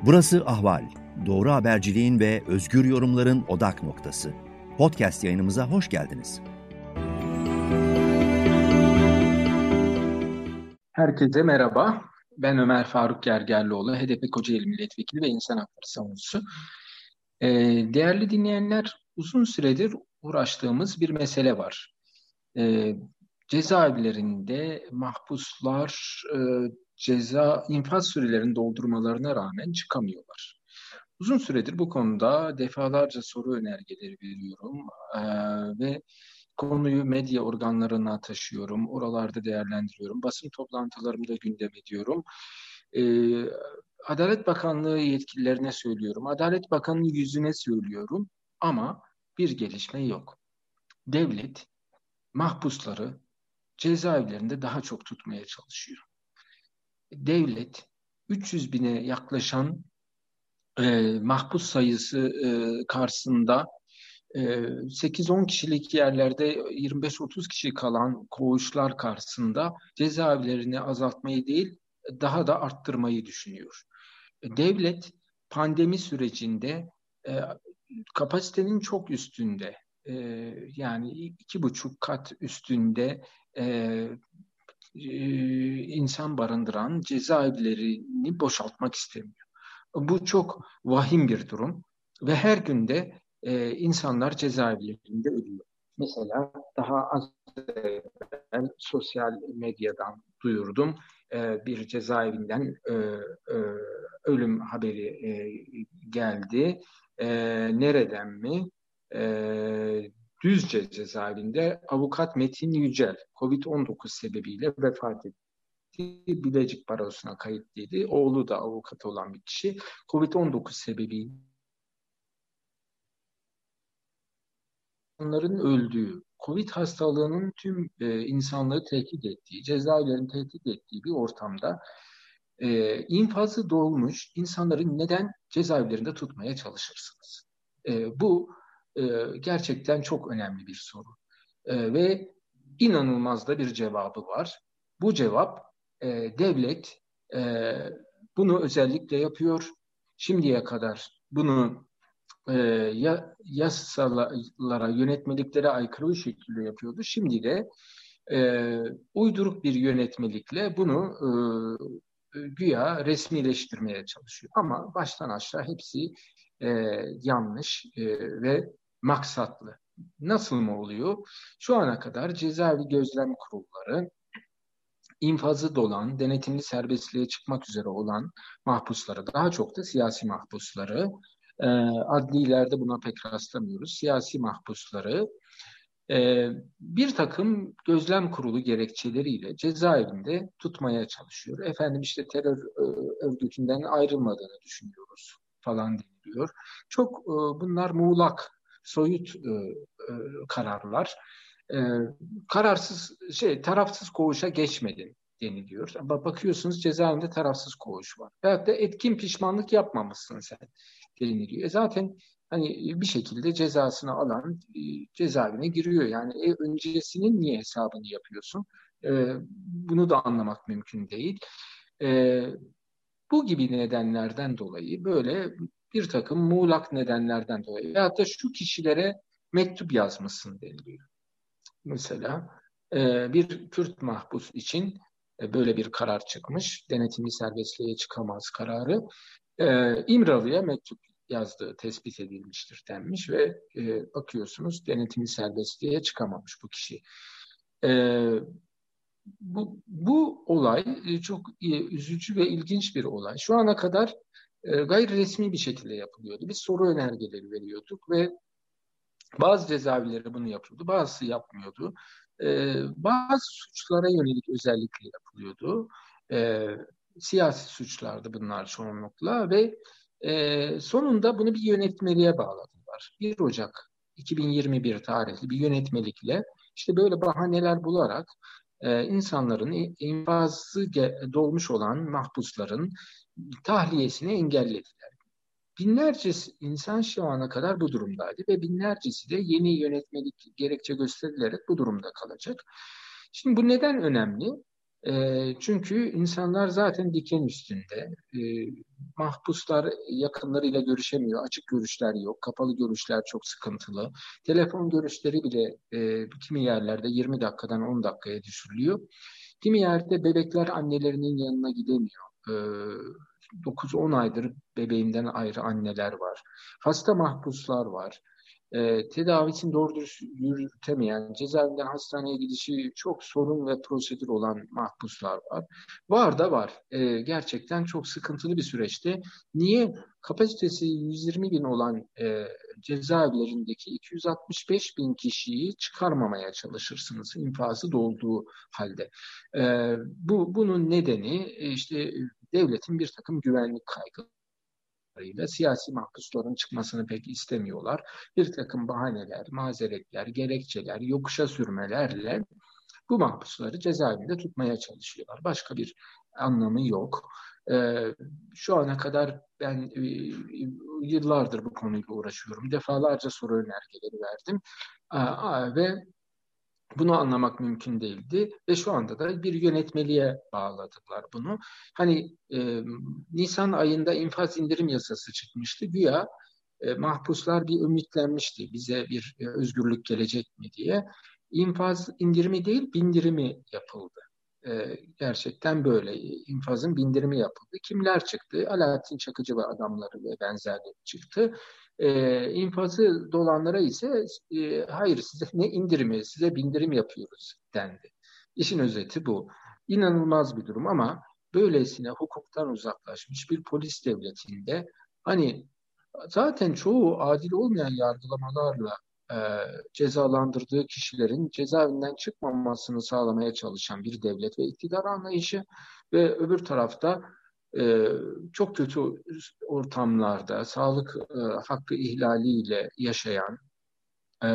Burası Ahval. Doğru haberciliğin ve özgür yorumların odak noktası. Podcast yayınımıza hoş geldiniz. Herkese merhaba. Ben Ömer Faruk Gergerlioğlu, HDP Kocaeli Milletvekili ve İnsan Hakları Savunucusu. Değerli dinleyenler, uzun süredir uğraştığımız bir mesele var. Cezaevlerinde mahpuslar infaz sürelerini doldurmalarına rağmen çıkamıyorlar. Uzun süredir bu konuda defalarca soru önergeleri veriyorum ve konuyu medya organlarına taşıyorum, oralarda değerlendiriyorum, basın toplantılarımda gündem ediyorum. Adalet Bakanlığı yetkililerine söylüyorum, Adalet Bakanı'nın yüzüne söylüyorum ama bir gelişme yok. Devlet mahpusları cezaevlerinde daha çok tutmaya çalışıyor. Devlet 300 bine yaklaşan mahpus sayısı karşısında 8-10 kişilik yerlerde 25-30 kişi kalan koğuşlar karşısında cezaevlerini azaltmayı değil daha da arttırmayı düşünüyor. Devlet pandemi sürecinde kapasitenin çok üstünde yani 2,5 kat üstünde insan barındıran cezaevlerini boşaltmak istemiyor. Bu çok vahim bir durum ve her günde insanlar cezaevlerinde ölüyor. Mesela daha az evvel sosyal medyadan duyurdum. Bir cezaevinden ölüm haberi geldi. Nereden mi? Düzce cezaevinde avukat Metin Yücel COVID-19 sebebiyle vefat etti. Bilecik Barosu'na kayıtlıydı. Oğlu da avukat olan bir kişi. COVID-19 sebebiyle onların öldüğü, COVID hastalığının tüm insanlığı tehdit ettiği, cezaevlerini tehdit ettiği bir ortamda infazı dolmuş insanları neden cezaevlerinde tutmaya çalışırsınız? Bu gerçekten çok önemli bir soru. Ve inanılmaz da bir cevabı var. Bu cevap devlet bunu özellikle yapıyor. Şimdiye kadar bunu yasalara, yönetmeliklere aykırı bir şekilde yapıyordu. Şimdi de uyduruk bir yönetmelikle bunu güya resmileştirmeye çalışıyor. Ama baştan aşağı hepsi yanlış ve maksatlı. Nasıl mı oluyor? Şu ana kadar cezaevi gözlem kurulları infazı dolan, denetimli serbestliğe çıkmak üzere olan mahpusları, daha çok da siyasi mahpusları, adlilerde buna pek rastlamıyoruz, siyasi mahpusları bir takım gözlem kurulu gerekçeleriyle cezaevinde tutmaya çalışıyor. Efendim işte terör örgütünden ayrılmadığını düşünüyoruz falan deniliyor. Çok bunlar muğlak, soyut kararlar. Tarafsız koğuşa geçmedin deniliyor. Ama bakıyorsunuz cezaevinde tarafsız koğuş var. Veyahut da etkin pişmanlık yapmamışsın sen deniliyor. Zaten hani bir şekilde cezasını alan cezaevine giriyor. Yani öncesinin niye hesabını yapıyorsun? Bunu da anlamak mümkün değil. Bu gibi nedenlerden dolayı böyle bir takım muğlak nedenlerden dolayı veyahut da şu kişilere mektup yazmışsın deniliyor. Mesela bir Kürt mahpus için böyle bir karar çıkmış. Denetimli serbestliğe çıkamaz kararı. İmralı'ya mektup yazdığı tespit edilmiştir denmiş ve bakıyorsunuz denetimli serbestliğe çıkamamış bu kişi. Bu olay çok üzücü ve ilginç bir olay. Şu ana kadar gayri resmi bir şekilde yapılıyordu. Biz soru önergeleri veriyorduk ve bazı cezaevleri bunu yapıyordu, bazısı yapmıyordu. Bazı suçlara yönelik özellikle yapılıyordu. Siyasi suçlardı bunlar çoğunlukla ve sonunda bunu bir yönetmeliğe bağladılar. 1 Ocak 2021 tarihli bir yönetmelikle işte böyle bahaneler bularak insanların infazı dolmuş olan mahpusların tahliyesini engellediler. Binlerce insan şu ana kadar bu durumdaydı ve binlercesi de yeni yönetmelik gerekçe gösterilerek bu durumda kalacak. Şimdi bu neden önemli? Çünkü insanlar zaten diken üstünde. Mahpuslar yakınlarıyla görüşemiyor. Açık görüşler yok. Kapalı görüşler çok sıkıntılı. Telefon görüşleri bile kimi yerlerde 20 dakikadan 10 dakikaya düşürülüyor. Kimi yerde bebekler annelerinin yanına gidemiyor. 9-10 aydır bebeğinden ayrı anneler var. Hasta mahpuslar var. Tedavisini doğru dürüst yürütemeyen, cezaevinden hastaneye gidişi çok sorun ve prosedür olan mahpuslar var. Var da var. Gerçekten çok sıkıntılı bir süreçte. Niye? Kapasitesi 120 bin olan cezaevlerindeki 265 bin kişiyi çıkarmamaya çalışırsınız infazı dolduğu halde. Bunun nedeni işte devletin bir takım güvenlik kaygıları. Siyasi mahpusların çıkmasını pek istemiyorlar. Bir takım bahaneler, mazeretler, gerekçeler, yokuşa sürmelerle bu mahpusları cezaevinde tutmaya çalışıyorlar. Başka bir anlamı yok. Şu ana kadar ben yıllardır bu konuyla uğraşıyorum. Defalarca soru önergeleri verdim. Ve bunu anlamak mümkün değildi ve şu anda da bir yönetmeliğe bağladılar bunu. Hani Nisan ayında infaz indirim yasası çıkmıştı. Güya mahpuslar bir ümitlenmişti bize bir özgürlük gelecek mi diye. İnfaz indirimi değil bindirimi yapıldı. Gerçekten böyle. İnfazın bindirimi yapıldı. Kimler çıktı? Alaaddin Çakıcı ve adamları ve benzerleri çıktı. İnfazı dolanlara ise hayır size ne indirimi, size bindirim yapıyoruz dendi. İşin özeti bu. İnanılmaz bir durum ama böylesine hukuktan uzaklaşmış bir polis devletinde hani zaten çoğu adil olmayan yargılamalarla e, cezalandırdığı kişilerin cezaevinden çıkmamasını sağlamaya çalışan bir devlet ve iktidar anlayışı ve öbür tarafta çok kötü ortamlarda sağlık hakkı ihlaliyle yaşayan e,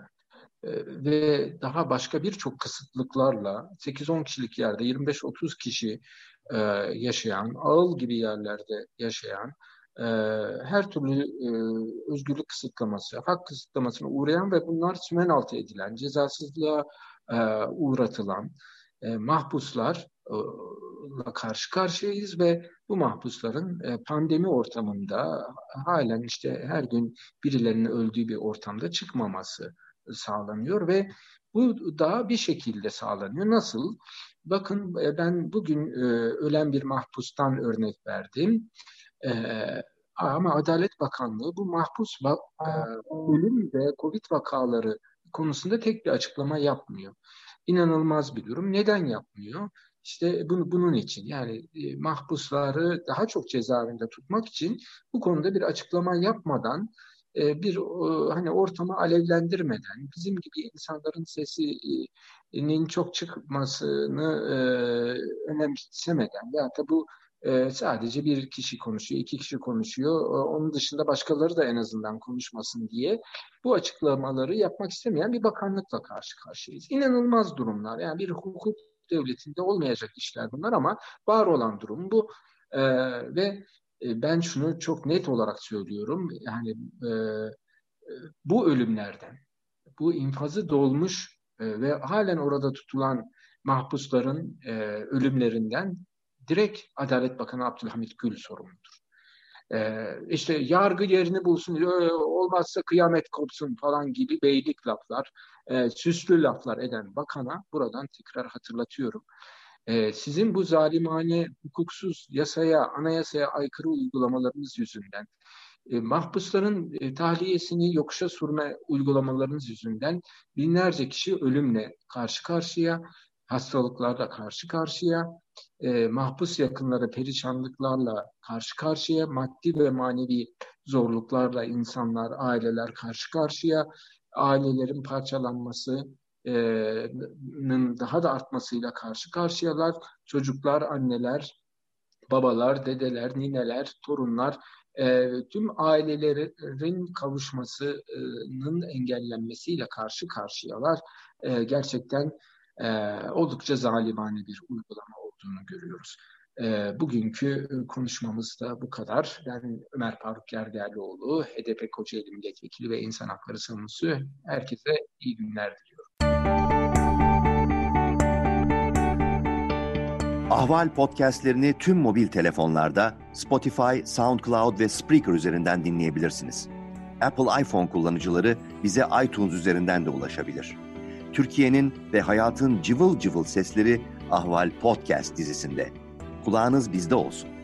ve daha başka birçok kısıtlıklarla 8-10 kişilik yerde 25-30 kişi e, yaşayan, ağıl gibi yerlerde yaşayan, e, her türlü özgürlük kısıtlaması, hak kısıtlamasına uğrayan ve bunlar sümen altı edilen, cezasızlığa uğratılan mahpuslarla karşı karşıyayız ve bu mahpusların pandemi ortamında halen işte her gün birilerinin öldüğü bir ortamda çıkmaması sağlanıyor ve bu da bir şekilde sağlanıyor. Nasıl? Bakın ben bugün ölen bir mahpustan örnek verdim. E, Ama Adalet Bakanlığı bu ölüm ve Covid vakaları konusunda tek bir açıklama yapmıyor. İnanılmaz bir durum. Neden yapmıyor? İşte bunun için yani mahpusları daha çok cezaevinde tutmak için bu konuda bir açıklama yapmadan bir hani ortamı alevlendirmeden bizim gibi insanların sesinin çok çıkmasını önemsemeden ya da bu sadece bir kişi konuşuyor, iki kişi konuşuyor. Onun dışında başkaları da en azından konuşmasın diye bu açıklamaları yapmak istemeyen bir bakanlıkla karşı karşıyayız. İnanılmaz durumlar. Yani bir hukuk devletinde olmayacak işler bunlar ama var olan durum bu. Ve ben şunu çok net olarak söylüyorum. Yani bu ölümlerden, bu infazı dolmuş ve halen orada tutulan mahpusların ölümlerinden direkt Adalet Bakanı Abdülhamit Gül sorumludur. İşte yargı yerini bulsun, olmazsa kıyamet kopsun falan gibi beylik laflar, süslü laflar eden bakana buradan tekrar hatırlatıyorum. Sizin bu zalimane, hukuksuz yasaya, anayasaya aykırı uygulamalarınız yüzünden mahpusların tahliyesini yokuşa sürme uygulamalarınız yüzünden binlerce kişi ölümle karşı karşıya, hastalıklarla karşı karşıya, mahpus yakınları perişanlıklarla karşı karşıya, maddi ve manevi zorluklarla insanlar, aileler karşı karşıya, ailelerin parçalanmasının daha da artmasıyla karşı karşıyalar, çocuklar, anneler, babalar, dedeler, nineler, torunlar, tüm ailelerin kavuşmasının engellenmesiyle karşı karşıyalar. Gerçekten oldukça zalimane bir uygulama olduğunu görüyoruz. Bugünkü konuşmamız da bu kadar. Ben Ömer Faruk Gergerlioğlu, HDP Kocaeli Milletvekili ve İnsan Hakları Savunucusu. Herkese iyi günler diliyorum. Ahval podcastlerini tüm mobil telefonlarda Spotify, SoundCloud ve Spreaker üzerinden dinleyebilirsiniz. Apple iPhone kullanıcıları bize iTunes üzerinden de ulaşabilir. Türkiye'nin ve hayatın cıvıl cıvıl sesleri Ahval Podcast dizisinde. Kulağınız bizde olsun.